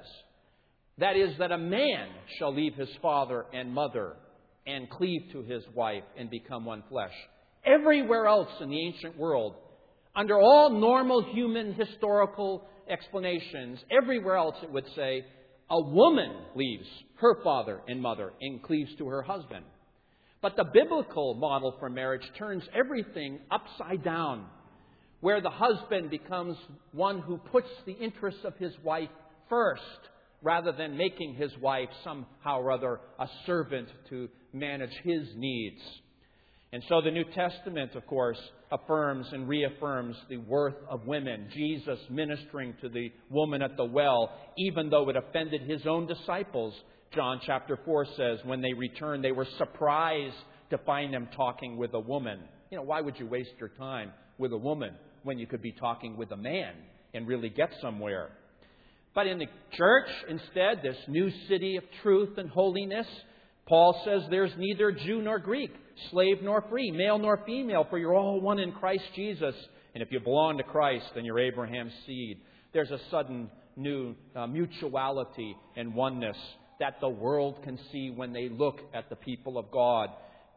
Speaker 1: That is, that a man shall leave his father and mother and cleave to his wife and become one flesh. Everywhere else in the ancient world, under all normal human historical explanations, everywhere else it would say, a woman leaves her father and mother and cleaves to her husband. But the biblical model for marriage turns everything upside down, where the husband becomes one who puts the interests of his wife first, rather than making his wife somehow or other a servant to manage his needs. And so the New Testament, of course, affirms and reaffirms the worth of women. Jesus ministering to the woman at the well, even though it offended His own disciples. John chapter four says, when they returned, they were surprised to find Him talking with a woman. You know, why would you waste your time with a woman when you could be talking with a man and really get somewhere? But in the church, instead, this new city of truth and holiness, Paul says there's neither Jew nor Greek, slave nor free, male nor female, for you're all one in Christ Jesus. And if you belong to Christ, then you're Abraham's seed. There's a sudden new uh, mutuality and oneness that the world can see when they look at the people of God.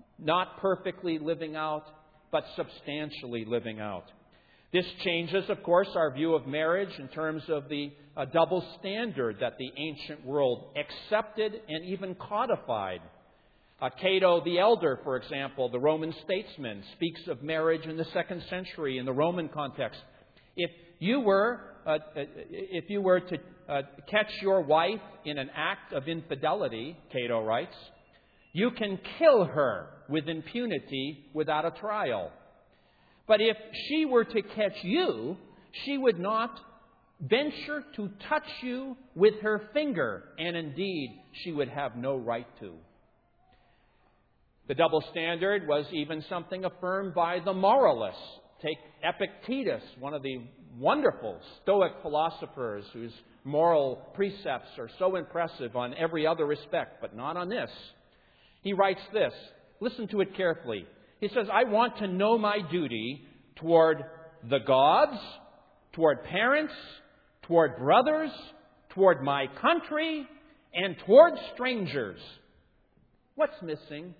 Speaker 1: Not perfectly living out, but substantially living out. This changes, of course, our view of marriage in terms of the uh, double standard that the ancient world accepted and even codified. Uh, Cato the Elder, for example, the Roman statesman, speaks of marriage in the second century in the Roman context. If you were, uh, if you were to uh, catch your wife in an act of infidelity, Cato writes, you can kill her with impunity without a trial. But if she were to catch you, she would not venture to touch you with her finger, and indeed, she would have no right to. The double standard was even something affirmed by the moralists. Take Epictetus, one of the wonderful Stoic philosophers whose moral precepts are so impressive on every other respect, but not on this. He writes this. Listen to it carefully. He says, I want to know my duty toward the gods, toward parents, toward brothers, toward my country, and toward strangers. What's missing?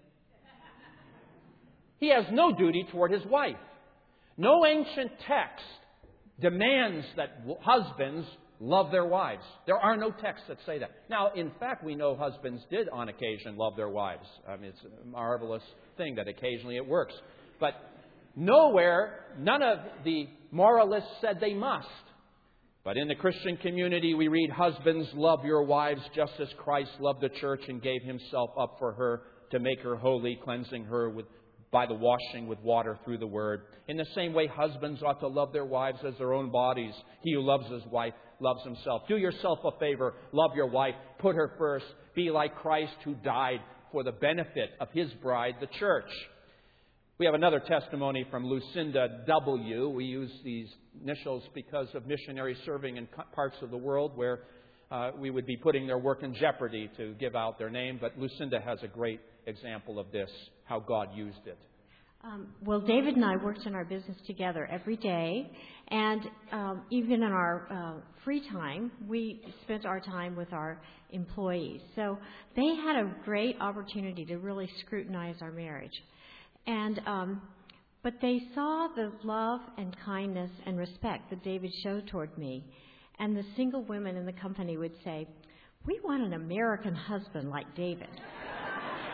Speaker 1: He has no duty toward his wife. No ancient text demands that husbands love their wives. There are no texts that say that. Now, in fact, we know husbands did on occasion love their wives. I mean, it's a marvelous thing that occasionally it works. But nowhere, none of the moralists said they must. But in the Christian community, we read, husbands, love your wives just as Christ loved the church and gave Himself up for her to make her holy, cleansing her with by the washing with water through the Word. In the same way, husbands ought to love their wives as their own bodies. He who loves his wife loves himself. Do yourself a favor. Love your wife. Put her first. Be like Christ who died for the benefit of His bride, the church. We have another testimony from Lucinda W. We use these initials because of missionaries serving in parts of the world where uh, we would be putting their work in jeopardy to give out their name. But Lucinda has a great example of this, how God used it.
Speaker 3: Um, well, David and I worked in our business together every day, and um, even in our uh, free time, we spent our time with our employees. So they had a great opportunity to really scrutinize our marriage. And um, but they saw the love and kindness and respect that David showed toward me. And the single women in the company would say, we want an American husband like David.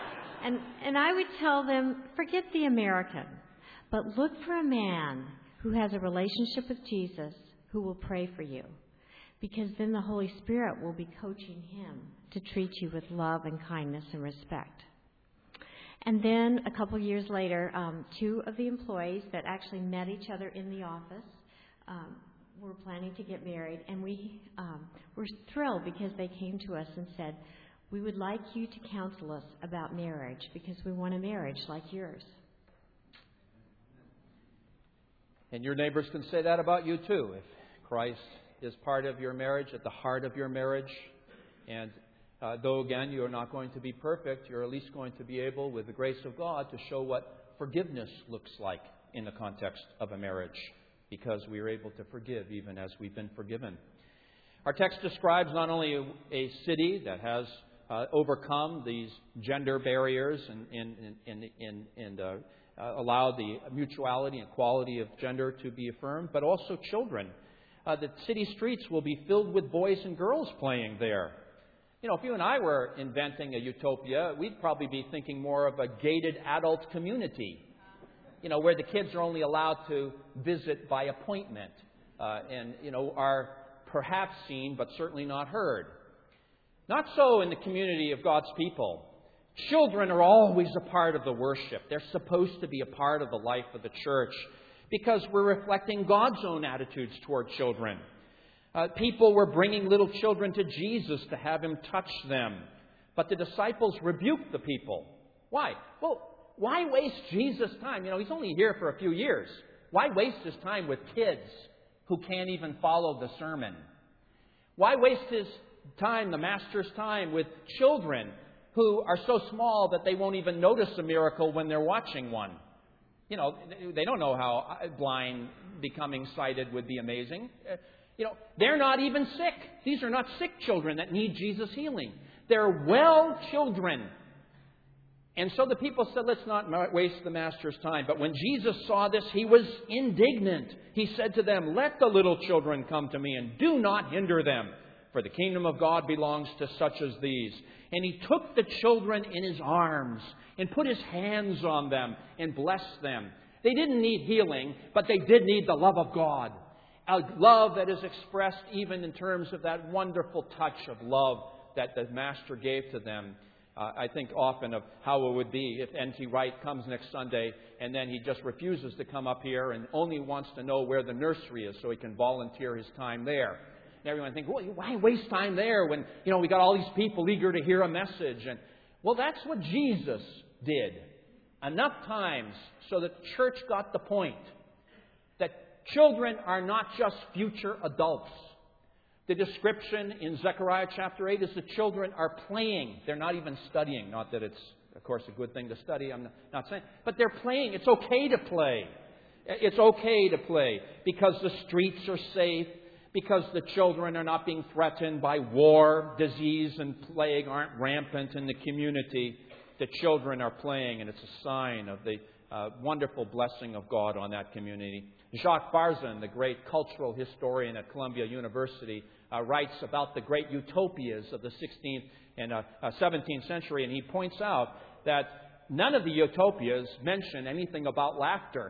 Speaker 3: And, and I would tell them, forget the American, but look for a man who has a relationship with Jesus who will pray for you. Because then the Holy Spirit will be coaching him to treat you with love and kindness and respect. And then a couple years later, um, two of the employees that actually met each other in the office um, were planning to get married. And we um, were thrilled because they came to us and said, we would like you to counsel us about marriage because we want a marriage like yours.
Speaker 1: And your neighbors can say that about you too. If Christ is part of your marriage, at the heart of your marriage, and uh, though again you are not going to be perfect, you're at least going to be able, with the grace of God, to show what forgiveness looks like in the context of a marriage, because we are able to forgive even as we've been forgiven. Our text describes not only a, a city that has uh, overcome these gender barriers and, and, and, and, and uh, uh, allowed the mutuality and equality of gender to be affirmed, but also children. Uh, the city streets will be filled with boys and girls playing there. You know, if you and I were inventing a utopia, we'd probably be thinking more of a gated adult community, you know, where the kids are only allowed to visit by appointment uh, and, you know, are perhaps seen but certainly not heard. Not so in the community of God's people. Children are always a part of the worship. They're supposed to be a part of the life of the church because we're reflecting God's own attitudes toward children. Uh, people were bringing little children to Jesus to have Him touch them. But the disciples rebuked the people. Why? Well, why waste Jesus' time? You know, He's only here for a few years. Why waste His time with kids who can't even follow the sermon? Why waste His time, the Master's time, with children who are so small that they won't even notice a miracle when they're watching one? You know, they don't know how blind becoming sighted would be amazing. You know, they're not even sick. These are not sick children that need Jesus' healing. They're well children. And so the people said, let's not waste the Master's time. But when Jesus saw this, He was indignant. He said to them, let the little children come to me and do not hinder them, for the kingdom of God belongs to such as these. And He took the children in His arms and put His hands on them and blessed them. They didn't need healing, but they did need the love of God. A love that is expressed even in terms of that wonderful touch of love that the Master gave to them. Uh, I think often of how it would be if N T Wright comes next Sunday and then he just refuses to come up here and only wants to know where the nursery is so he can volunteer his time there. And everyone thinks, well, why waste time there when, you know, we got all these people eager to hear a message? And well, that's what Jesus did. Enough times so that the church got the point that children are not just future adults. The description in Zechariah chapter eight is the children are playing. They're not even studying. Not that it's, of course, a good thing to study. I'm not saying. But they're playing. It's okay to play. It's okay to play because the streets are safe, because the children are not being threatened by war, disease, and plague aren't rampant in the community. The children are playing, and it's a sign of the uh, wonderful blessing of God on that community. Jacques Barzun, the great cultural historian at Columbia University, uh, writes about the great utopias of the sixteenth and uh, uh, seventeenth century, and he points out that none of the utopias mention anything about laughter.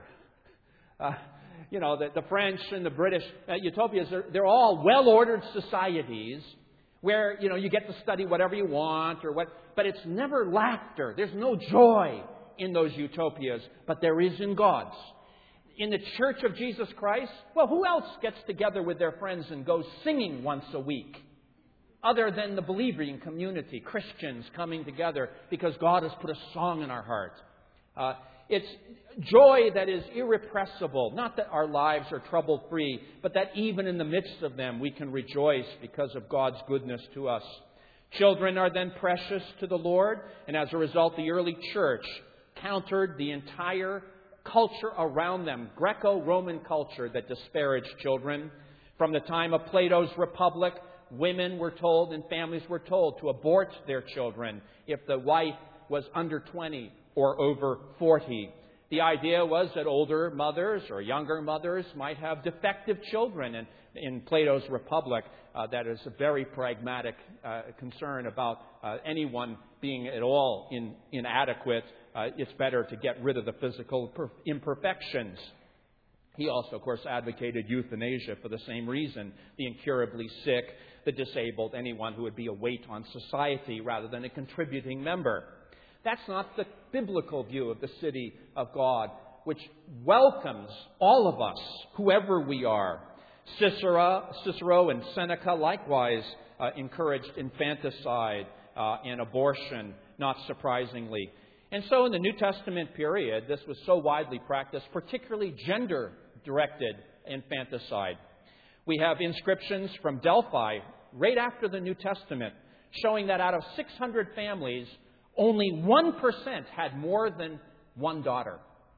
Speaker 1: Uh, you know, the, the French and the British uh, utopias, are, they're all well-ordered societies where, you know, you get to study whatever you want, or what, but it's never laughter. There's no joy in those utopias, but there is in God's. In the Church of Jesus Christ, well, who else gets together with their friends and goes singing once a week? Other than the believing community, Christians coming together because God has put a song in our heart. Uh, it's joy that is irrepressible. Not that our lives are trouble-free, but that even in the midst of them we can rejoice because of God's goodness to us. Children are then precious to the Lord, and as a result, the early church countered the entire culture around them, Greco-Roman culture that disparaged children. From the time of Plato's Republic, women were told and families were told to abort their children if the wife was under twenty or over forty. The idea was that older mothers or younger mothers might have defective children. And in Plato's Republic, uh, that is a very pragmatic uh, concern about uh, anyone being at all in, inadequate. Uh, it's better to get rid of the physical per- imperfections. He also, of course, advocated euthanasia for the same reason. The incurably sick, the disabled, anyone who would be a weight on society rather than a contributing member. That's not the biblical view of the city of God, which welcomes all of us, whoever we are. Cicero, Cicero and Seneca likewise uh, encouraged infanticide uh, and abortion, not surprisingly. And so in the New Testament period, this was so widely practiced, particularly gender-directed infanticide. We have inscriptions from Delphi right after the New Testament showing that out of six hundred families, only one percent had more than one daughter.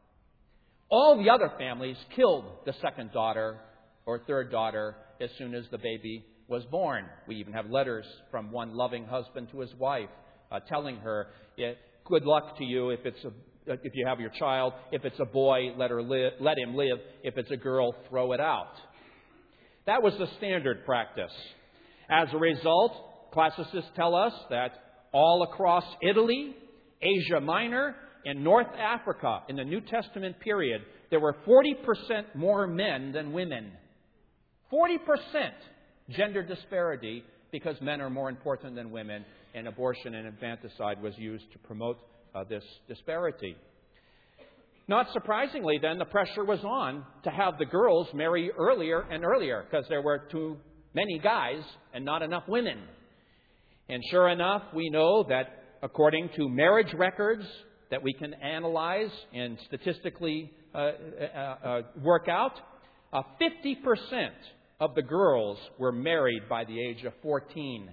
Speaker 1: All the other families killed the second daughter or third daughter as soon as the baby was born. We even have letters from one loving husband to his wife uh, telling her, good luck to you if it's a, if you have your child. If it's a boy, let her live, let him live. If it's a girl, throw it out. That was the standard practice. As a result, classicists tell us that all across Italy, Asia Minor, and North Africa in the New Testament period, there were forty percent more men than women. forty percent gender disparity because men are more important than women, and abortion and infanticide was used to promote uh, this disparity. Not surprisingly, then, the pressure was on to have the girls marry earlier and earlier because there were too many guys and not enough women. And sure enough, we know that according to marriage records that we can analyze and statistically uh, uh, uh, work out, uh, fifty percent of the girls were married by the age of fourteen.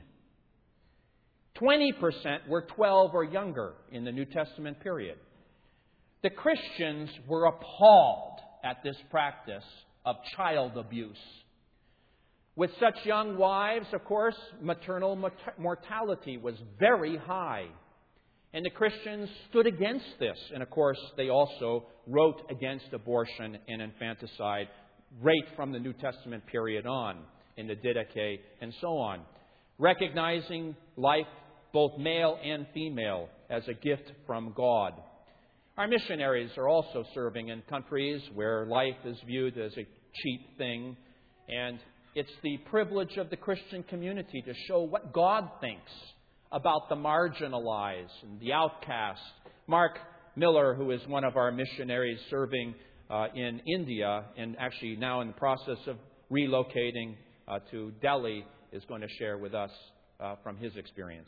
Speaker 1: twenty percent were twelve or younger in the New Testament period. The Christians were appalled at this practice of child abuse. With such young wives, of course, maternal mortality was very high. And the Christians stood against this. And, of course, they also wrote against abortion and infanticide right from the New Testament period on, in the Didache and so on, recognizing life, both male and female, as a gift from God. Our missionaries are also serving in countries where life is viewed as a cheap thing, and it's the privilege of the Christian community to show what God thinks about the marginalized and the outcast. Mark Miller, who is one of our missionaries serving uh, in India and actually now in the process of relocating uh, to Delhi, is going to share with us uh, from his experience.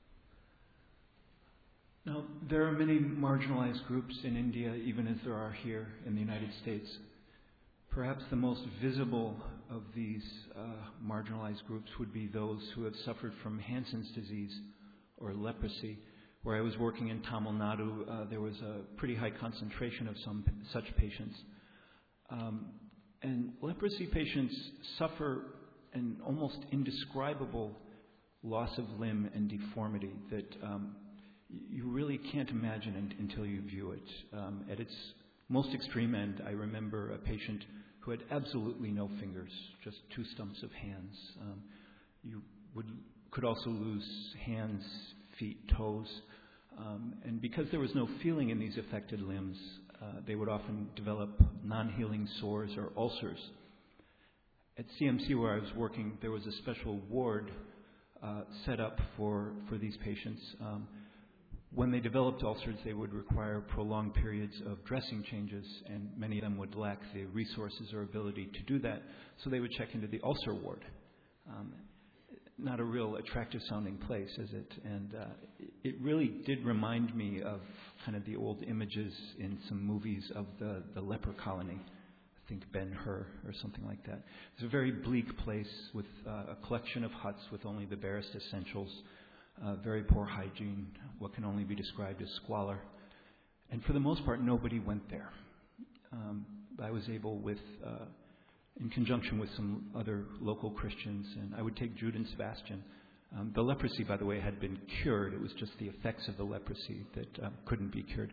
Speaker 4: Now, there are many marginalized groups in India, even as there are here in the United States. Perhaps the most visible of these uh, marginalized groups would be those who have suffered from Hansen's disease or leprosy. Where I was working in Tamil Nadu, uh, there was a pretty high concentration of some p- such patients. Um, and leprosy patients suffer an almost indescribable loss of limb and deformity that um, you really can't imagine un- until you view it. Um, at its most extreme end, I remember a patient who had absolutely no fingers, just two stumps of hands. Um, you would could also lose hands, feet, toes. Um, and because there was no feeling in these affected limbs, uh, they would often develop non-healing sores or ulcers. At C M C, where I was working, there was a special ward uh, set up for, for these patients. Um, When they developed ulcers, they would require prolonged periods of dressing changes, and many of them would lack the resources or ability to do that, so they would check into the ulcer ward. Um, not a real attractive-sounding place, is it? And uh, it really did remind me of kind of the old images in some movies of the, the leper colony. I think Ben-Hur or something like that. It's a very bleak place with uh, a collection of huts with only the barest essentials. Uh, very poor hygiene, what can only be described as squalor. And for the most part, nobody went there. Um, I was able with, uh, in conjunction with some other local Christians, and I would take Jude and Sebastian. Um, the leprosy, by the way, had been cured. It was just the effects of the leprosy that uh, couldn't be cured.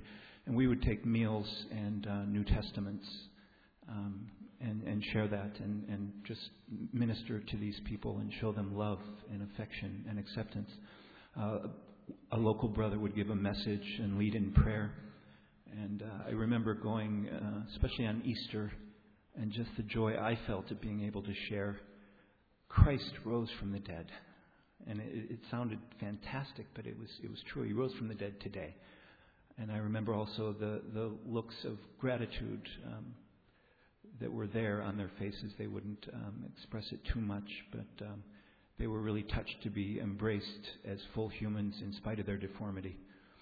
Speaker 4: And we would take meals and uh, New Testaments um, and, and share that and, and just minister to these people and show them love and affection and acceptance. Uh, a local brother would give a message and lead in prayer. And uh, I remember going, uh, especially on Easter, and just the joy I felt at being able to share, Christ rose from the dead. And it, it sounded fantastic, but it was it was true. He rose from the dead today. And I remember also the, the looks of gratitude um, that were there on their faces. They wouldn't um, express it too much, but um, they were really touched to be embraced as full humans in spite of their deformity.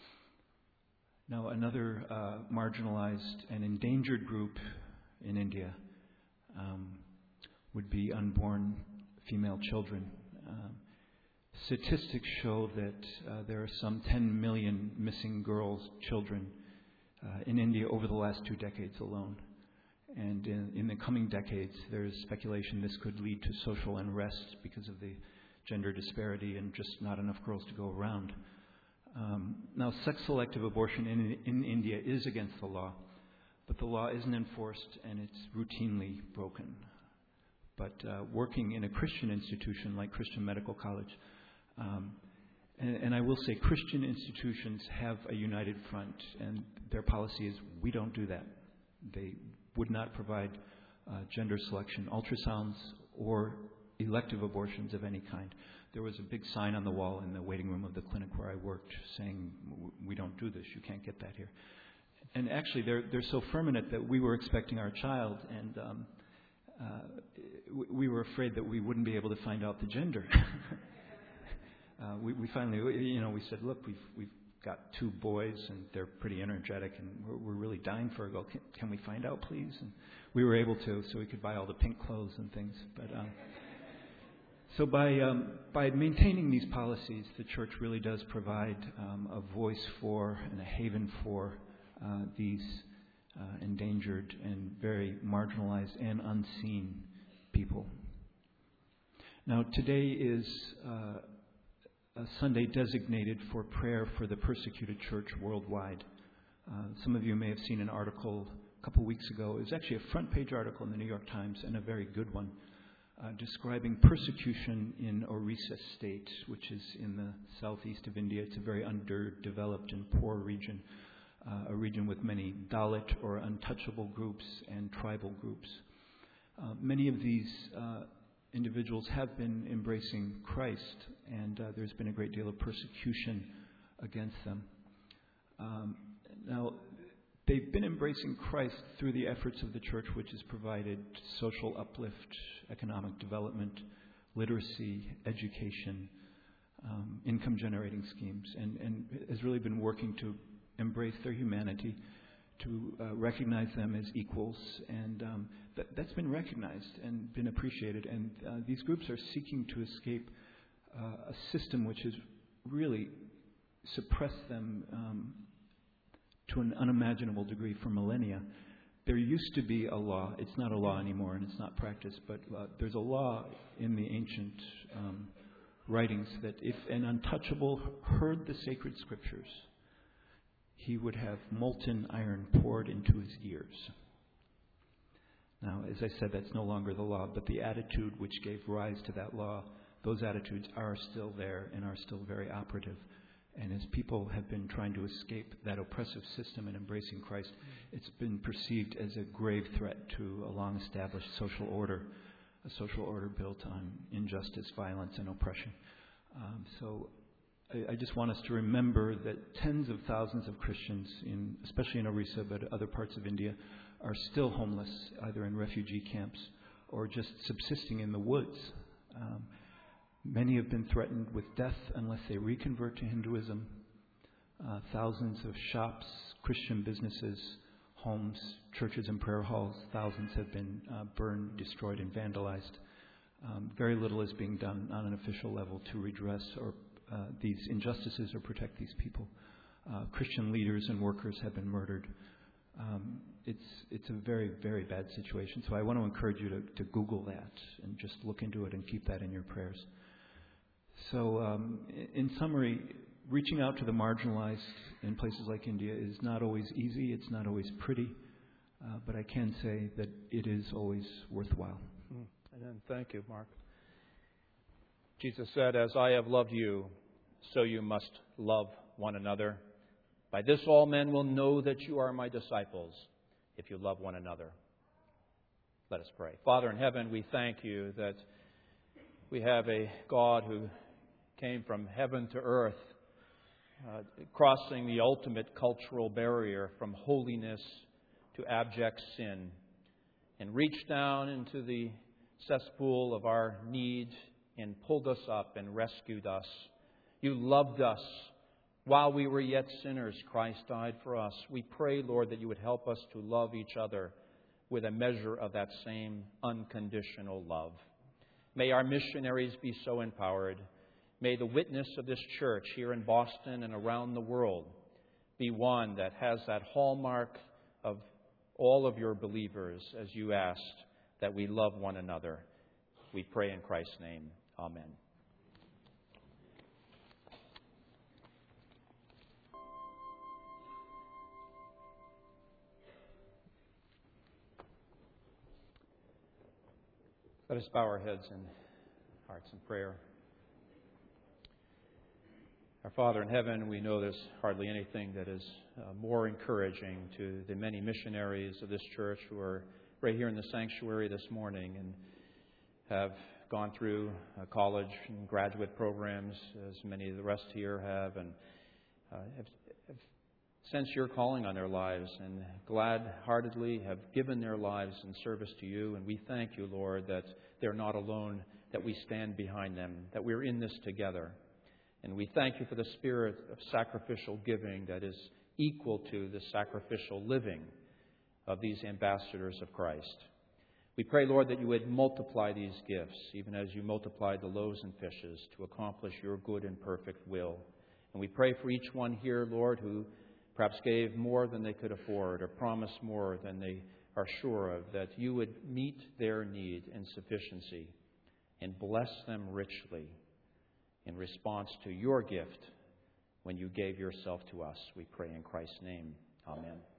Speaker 4: Now, another uh, marginalized and endangered group in India um, would be unborn female children. Um, statistics show that uh, there are some ten million missing girls, children, uh, in India over the last two decades alone. And in, in the coming decades, there is speculation this could lead to social unrest because of the gender disparity and just not enough girls to go around. Um, now, sex-selective abortion in, in India is against the law, but the law isn't enforced and it's routinely broken. But uh, working in a Christian institution like Christian Medical College, um, and, and I will say Christian institutions have a united front, and their policy is we don't do that. They would not provide uh, gender selection ultrasounds or elective abortions of any kind. There was a big sign on the wall in the waiting room of the clinic where I worked saying, we don't do this, you can't get that here. And actually, they're they're so firm in it that we were expecting our child, and um, uh, we were afraid that we wouldn't be able to find out the gender. uh, we, we finally, you know, we said, look, we've we've got two boys, and they're pretty energetic, and we're, we're really dying for a girl. Can, can we find out, please? And we were able to, so we could buy all the pink clothes and things. But um, so by um, by maintaining these policies, the church really does provide um, a voice for and a haven for uh, these uh, endangered and very marginalized and unseen people. Now, today is uh, a Sunday designated for prayer for the persecuted church worldwide. Uh, some of you may have seen an article a couple weeks ago. It was actually a front page article in the New York Times, and a very good one, uh, describing persecution in Orissa state, which is in the southeast of India. It's a very underdeveloped and poor region, uh, a region with many Dalit or untouchable groups and tribal groups. Uh, many of these uh, individuals have been embracing Christ, and uh, there's been a great deal of persecution against them. Um, now, they've been embracing Christ through the efforts of the church, which has provided social uplift, economic development, literacy, education, um, income-generating schemes, and, and has really been working to embrace their humanity, to uh, recognize them as equals, and um, that, that's been recognized and been appreciated. And uh, these groups are seeking to escape uh, a system which has really suppressed them um, to an unimaginable degree for millennia. There used to be a law. It's not a law anymore, and it's not practiced, but uh, there's a law in the ancient um, writings that if an untouchable heard the sacred scriptures, he would have molten iron poured into his ears. Now, as I said, that's no longer the law, but the attitude which gave rise to that law, those attitudes are still there and are still very operative. And as people have been trying to escape that oppressive system and embracing Christ, it's been perceived as a grave threat to a long-established social order, a social order built on injustice, violence, and oppression. Um, so I, I just want us to remember that tens of thousands of Christians, in, especially in Orissa, but other parts of India, are still homeless, either in refugee camps or just subsisting in the woods. Um, Many have been threatened with death unless they reconvert to Hinduism. Uh, thousands of shops, Christian businesses, homes, churches and prayer halls, thousands have been uh, burned, destroyed, and vandalized. Um, very little is being done on an official level to redress or uh, these injustices or protect these people. Uh, Christian leaders and workers have been murdered. Um, it's it's a very, very bad situation. So I want to encourage you to, to Google that and just look into it and keep that in your prayers. So, um, in summary, reaching out to the marginalized in places like India is not always easy. It's not always pretty. Uh, but I can say that it is always worthwhile.
Speaker 1: Mm. And thank you, Mark. Jesus said, "As I have loved you, so you must love one another. By this all men will know that you are my disciples, if you love one another." Let us pray. Father in heaven, we thank you that we have a God who came from heaven to earth, uh, crossing the ultimate cultural barrier from holiness to abject sin, and reached down into the cesspool of our need and pulled us up and rescued us. You loved us. While we were yet sinners, Christ died for us. We pray, Lord, that you would help us to love each other with a measure of that same unconditional love. May our missionaries be so empowered. May the witness of this church here in Boston and around the world be one that has that hallmark of all of your believers, as you asked, that we love one another. We pray in Christ's name. Amen. Let us bow our heads and hearts in prayer. Our Father in heaven, we know there's hardly anything that is uh, more encouraging to the many missionaries of this church who are right here in the sanctuary this morning and have gone through uh, college and graduate programs, as many of the rest here have, and uh, have, have sensed your calling on their lives and glad-heartedly have given their lives in service to you. And we thank you, Lord, that they're not alone, that we stand behind them, that we're in this together. And we thank you for the spirit of sacrificial giving that is equal to the sacrificial living of these ambassadors of Christ. We pray, Lord, that you would multiply these gifts, even as you multiplied the loaves and fishes, to accomplish your good and perfect will. And we pray for each one here, Lord, who perhaps gave more than they could afford or promised more than they are sure of, that you would meet their need in sufficiency and bless them richly in response to your gift when you gave yourself to us. We pray in Christ's name. Amen.